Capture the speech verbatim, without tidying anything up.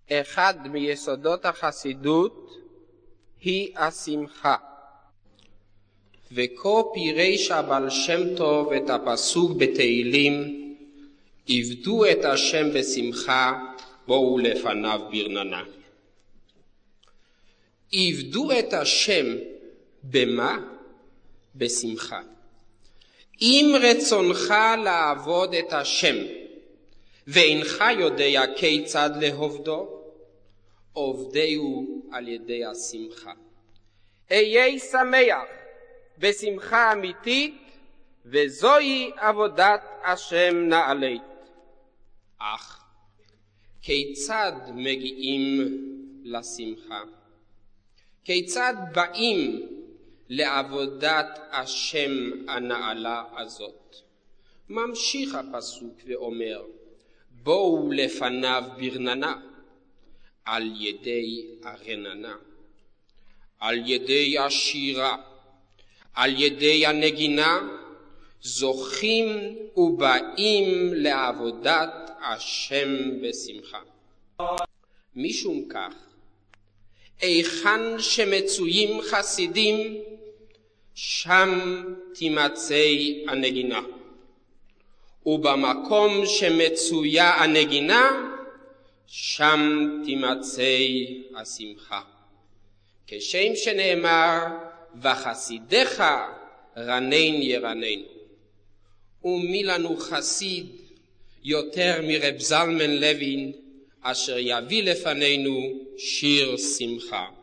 אחד מיסודות החסידות היא השמחה. וכה פירש הבעל שם טוב את הפסוק בתהילים, עבדו את השם בשמחה, בואו לפניו ברננה. עבדו את השם במה? בשמחה. אם רצונך לעבוד את השם ואינך יודע כיצד לעובדו, עובדהו על ידי השמחה. היה שמח בשמחה אמיתית, וזוהי עבודת השם נעלית. אך כיצד מגיעים לשמחה? כיצד באים לעבודת השם הנעלה הזאת? ממשיך הפסוק ואומר, בואו לפניו ברננה, על ידי הרננה, על ידי השירה, על ידי הנגינה, זוכים ובאים לעבודת השם בשמחה. משום כך, היכן שמצויים חסידים, שם תימצא הנגינה. ובמקום שמצויה הנגינה, שם תימצא השמחה. כשם שנאמר, וחסידיך רנן ירננו. ומי לנו חסיד יותר מרב זלמן לוין, אשר יביא לפנינו שיר שמחה.